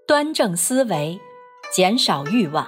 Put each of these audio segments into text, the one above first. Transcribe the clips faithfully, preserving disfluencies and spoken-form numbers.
端正思维，减少欲望。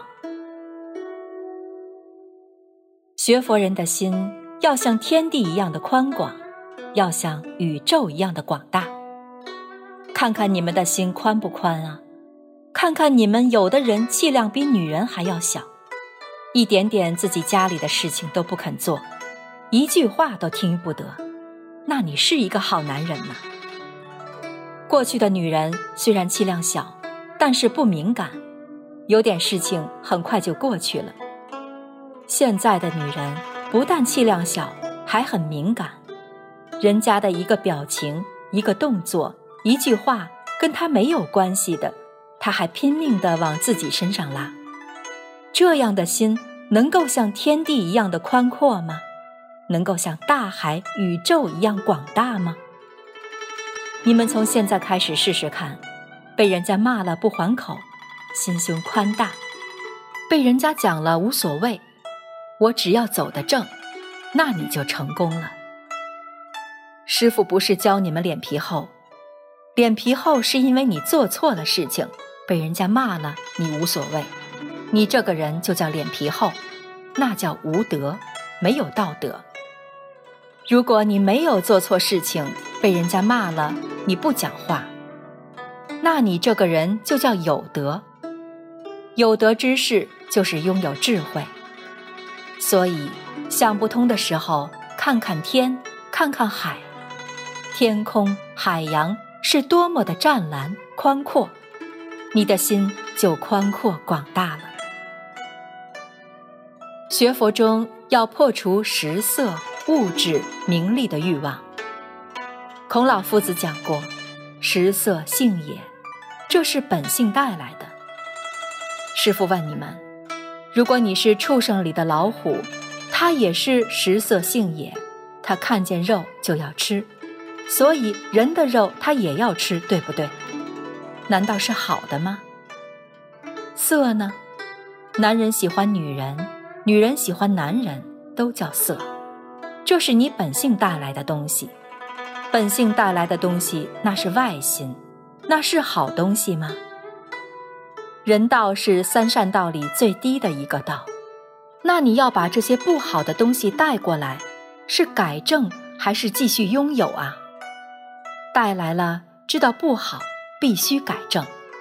学佛人的心要像天地一样的宽广，要像宇宙一样的广大。看看你们的心宽不宽啊？看看你们有的人气量比女人还要小，一点点自己家里的事情都不肯做，一句话都听不得，那你是一个好男人吗？过去的女人虽然气量小，但是不敏感，有点事情很快就过去了。现在的女人不但气量小，还很敏感，人家的一个表情、一个动作、一句话跟她没有关系的，她还拼命地往自己身上拉。这样的心能够像天地一样的宽阔吗？能够像大海、宇宙一样广大吗？你们从现在开始试试看，被人家骂了不还口，心胸宽大；被人家讲了无所谓，我只要走得正，那你就成功了。师父不是教你们脸皮厚，脸皮厚是因为你做错了事情，被人家骂了你无所谓，你这个人就叫脸皮厚，那叫无德，没有道德。如果你没有做错事情，被人家骂了你不讲话，那你这个人就叫有德。有德之士就是拥有智慧。所以想不通的时候，看看天，看看海，天空海洋是多么的湛蓝宽阔，你的心就宽阔广大了。学佛中要破除食色物质名利的欲望。孔老夫子讲过，食色性也，这是本性带来的。师父问你们，如果你是畜生里的老虎，它也是食色性也，它看见肉就要吃，所以人的肉它也要吃，对不对？难道是好的吗？色呢？男人喜欢女人，女人喜欢男人，都叫色。这是你本性带来的东西。本性带来的东西，那是外心，那是好东西吗？人道是三善道里最低的一个道，那你要把这些不好的东西带过来，是改正还是继续拥有啊？带来了，知道不好，必须改正。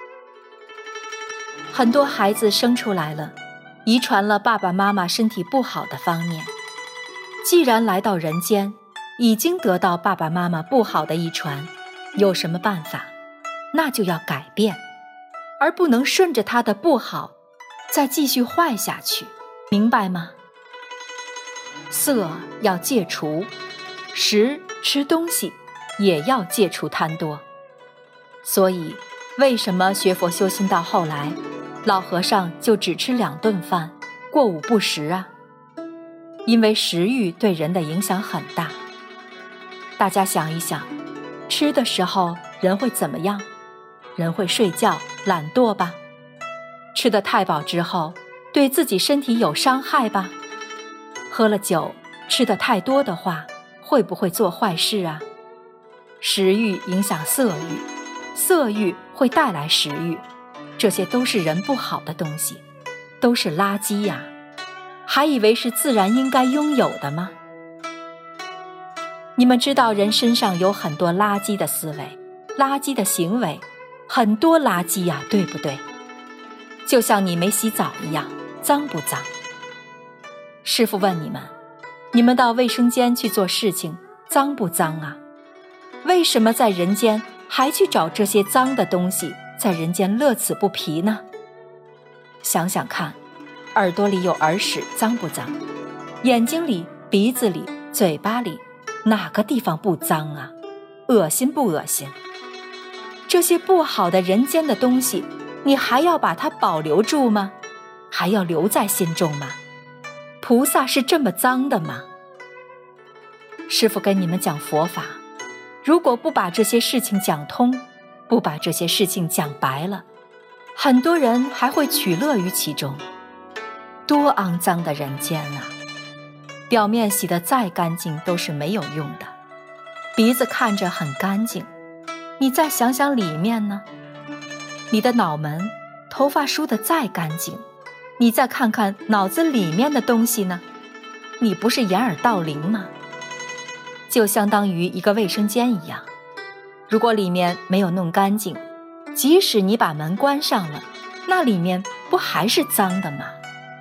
很多孩子生出来了，遗传了爸爸妈妈身体不好的方面，既然来到人间，已经得到爸爸妈妈不好的遗传，有什么办法？那就要改变，而不能顺着他的不好再继续坏下去，明白吗？色要戒除，食吃东西也要戒除贪多。所以为什么学佛修心到后来，老和尚就只吃两顿饭，过午不食啊？因为食欲对人的影响很大。大家想一想，吃的时候人会怎么样？人会睡觉懒惰吧？吃得太饱之后，对自己身体有伤害吧？喝了酒吃得太多的话，会不会做坏事啊？食欲影响色欲，色欲会带来食欲，这些都是人不好的东西，都是垃圾呀，还以为是自然应该拥有的吗？你们知道人身上有很多垃圾的思维，垃圾的行为，很多垃圾呀，对不对？就像你没洗澡一样，脏不脏？师父问你们，你们到卫生间去做事情，脏不脏啊？为什么在人间还去找这些脏的东西，在人间乐此不疲呢？想想看，耳朵里有耳屎，脏不脏？眼睛里、鼻子里、嘴巴里，哪个地方不脏啊？恶心不恶心？这些不好的人间的东西，你还要把它保留住吗？还要留在心中吗？菩萨是这么脏的吗？师父跟你们讲佛法，如果不把这些事情讲通，不把这些事情讲白了，很多人还会取乐于其中。多肮脏的人间啊！表面洗得再干净都是没有用的，鼻子看着很干净，你再想想里面呢？ 你的脑门，头发梳得再干净，你再看看脑子里面的东西呢？你不是掩耳盗铃吗？就相当于一个卫生间一样，如果里面没有弄干净，即使你把门关上了，那里面不还是脏的吗？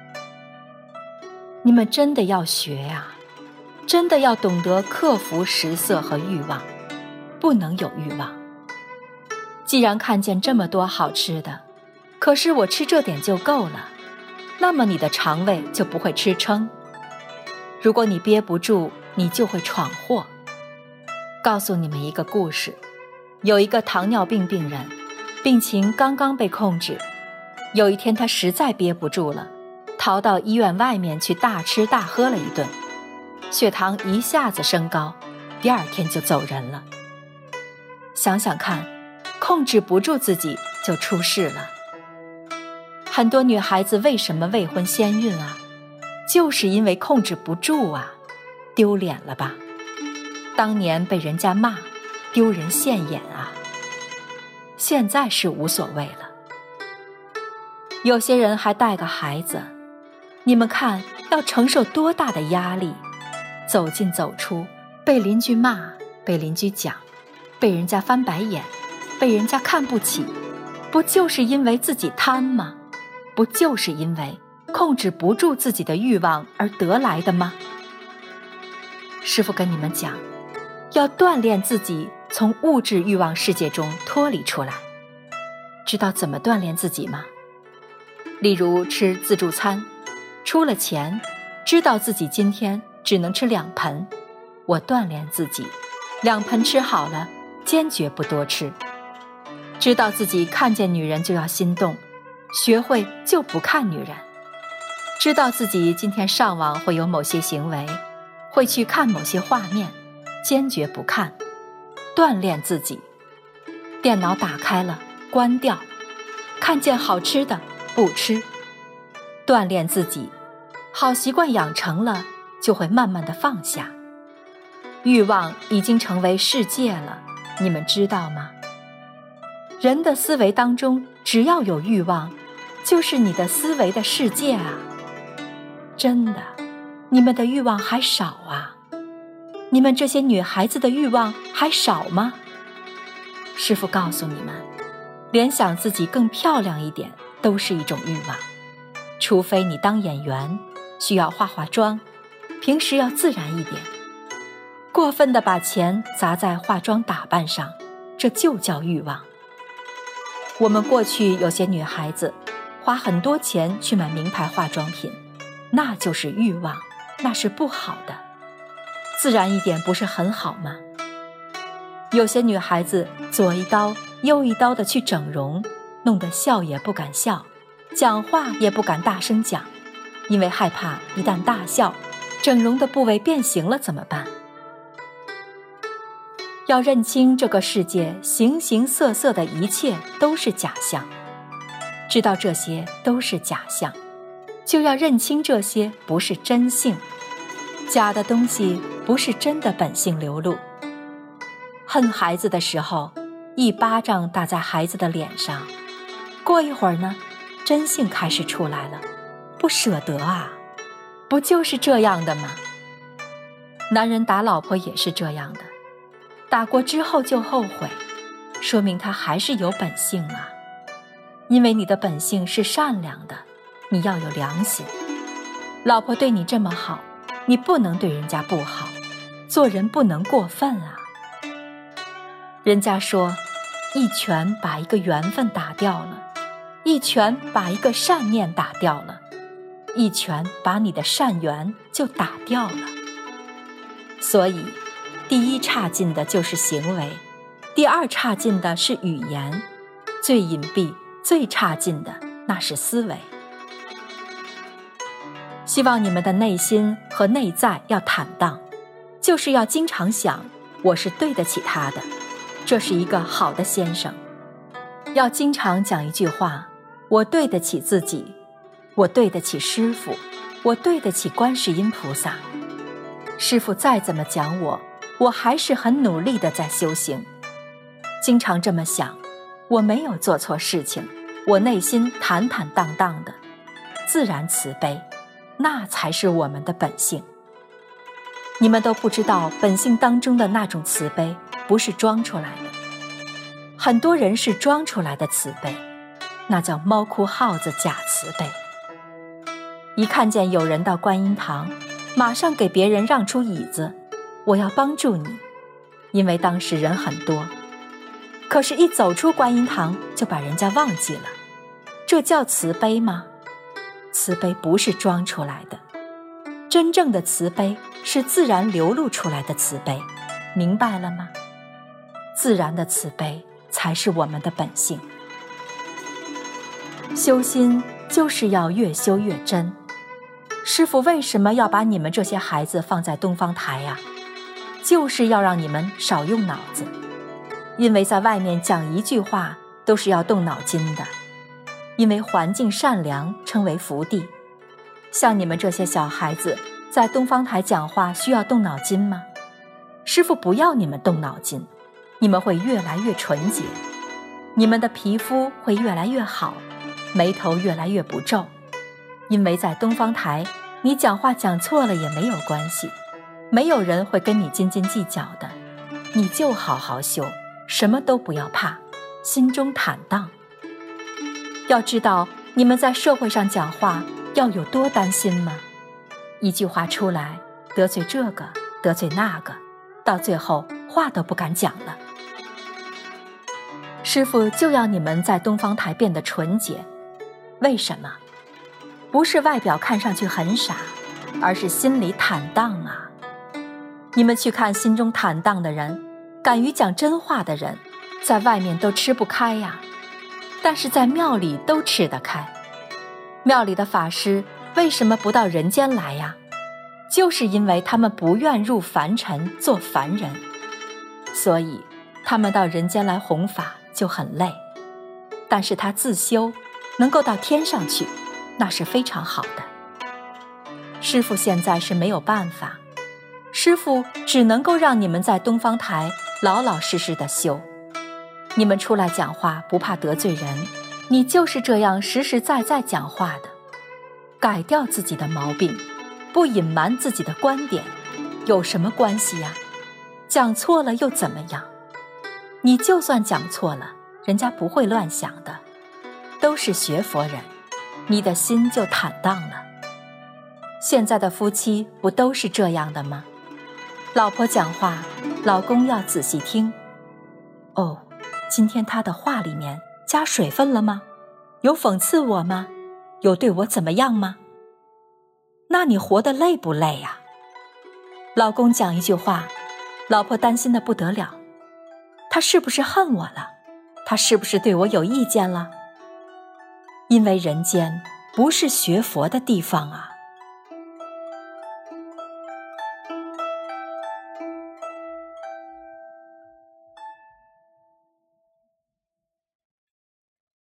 你们真的要学呀，真的要懂得克服食色和欲望，不能有欲望。既然看见这么多好吃的，可是我吃这点就够了，那么你的肠胃就不会吃撑。如果你憋不住，你就会闯祸。告诉你们一个故事，有一个糖尿病病人，病情刚刚被控制，有一天他实在憋不住了，逃到医院外面去大吃大喝了一顿，血糖一下子升高，第二天就走人了。想想看，控制不住自己就出事了。很多女孩子为什么未婚先孕啊？就是因为控制不住啊，丢脸了吧？当年被人家骂，丢人现眼啊。现在是无所谓了。有些人还带个孩子，你们看要承受多大的压力，走进走出，被邻居骂，被邻居讲，被人家翻白眼，被人家看不起，不就是因为自己贪吗？不就是因为控制不住自己的欲望而得来的吗？师父跟你们讲，要锻炼自己从物质欲望世界中脱离出来。知道怎么锻炼自己吗？例如吃自助餐，出了钱，知道自己今天只能吃两盆，我锻炼自己，两盆吃好了，坚决不多吃。知道自己看见女人就要心动，学会就不看女人。知道自己今天上网会有某些行为，会去看某些画面，坚决不看。锻炼自己，电脑打开了，关掉，看见好吃的不吃。锻炼自己，好习惯养成了，就会慢慢的放下。欲望已经成为世界了，你们知道吗？人的思维当中，只要有欲望，就是你的思维的世界啊。真的，你们的欲望还少啊？你们这些女孩子的欲望还少吗？师父告诉你们，连想自己更漂亮一点都是一种欲望，除非你当演员，需要化化妆，平时要自然一点。过分的把钱砸在化妆打扮上，这就叫欲望。我们过去有些女孩子花很多钱去买名牌化妆品，那就是欲望，那是不好的。自然一点不是很好吗？有些女孩子左一刀右一刀的去整容，弄得笑也不敢笑，讲话也不敢大声讲，因为害怕一旦大笑，整容的部位变形了怎么办？要认清这个世界形形色色的一切都是假象，知道这些都是假象，就要认清这些不是真性，假的东西不是真的本性流露。恨孩子的时候，一巴掌打在孩子的脸上，过一会儿呢，真性开始出来了，不舍得啊，不就是这样的吗？男人打老婆也是这样的，打过之后就后悔，说明他还是有本性啊。因为你的本性是善良的，你要有良心。老婆对你这么好，你不能对人家不好，做人不能过分啊。人家说，一拳把一个缘分打掉了，一拳把一个善念打掉了，一拳把你的善缘就打掉了。所以第一差劲的就是行为，第二差劲的是语言，最隐蔽最差劲的那是思维。希望你们的内心和内在要坦荡，就是要经常想，我是对得起他的，这是一个好的先生。要经常讲一句话，我对得起自己，我对得起师父，我对得起观世音菩萨。师父再怎么讲我，我还是很努力的在修行。经常这么想， 我没有做错事情，我内心坦坦荡荡的，自然慈悲，那才是我们的本性。你们都不知道，本性当中的那种慈悲不是装出来的。很多人是装出来的慈悲，那叫猫哭耗子假慈悲。一看见有人到观音堂，马上给别人让出椅子，我要帮助你，因为当时人很多。可是一走出观音堂就把人家忘记了，这叫慈悲吗？慈悲不是装出来的，真正的慈悲是自然流露出来的慈悲，明白了吗？自然的慈悲才是我们的本性。修心就是要越修越真。师父为什么要把你们这些孩子放在东方台呀？就是要让你们少用脑子，因为在外面讲一句话都是要动脑筋的，因为环境善良称为福地。像你们这些小孩子在东方台讲话需要动脑筋吗？师父不要你们动脑筋，你们会越来越纯洁，你们的皮肤会越来越好，眉头越来越不皱。因为在东方台你讲话讲错了也没有关系，没有人会跟你斤斤计较的，你就好好修，什么都不要怕，心中坦荡。要知道你们在社会上讲话要有多担心吗？一句话出来得罪这个得罪那个，到最后话都不敢讲了。师父就要你们在东方台变得纯洁，为什么？不是外表看上去很傻，而是心里坦荡啊。你们去看心中坦荡的人，敢于讲真话的人，在外面都吃不开呀，但是在庙里都吃得开。庙里的法师为什么不到人间来呀？就是因为他们不愿入凡尘做凡人，所以他们到人间来弘法就很累。但是他自修，能够到天上去，那是非常好的。师父现在是没有办法，师父只能够让你们在东方台老老实实的修。你们出来讲话不怕得罪人，你就是这样实实在在讲话的。改掉自己的毛病，不隐瞒自己的观点，有什么关系呀？讲错了又怎么样？你就算讲错了，人家不会乱想的，都是学佛人，你的心就坦荡了。现在的夫妻不都是这样的吗？老婆讲话，老公要仔细听。哦，今天他的话里面加水分了吗？有讽刺我吗？有对我怎么样吗？那你活得累不累呀？老公讲一句话，老婆担心得不得了，他是不是恨我了？他是不是对我有意见了？因为人间不是学佛的地方啊。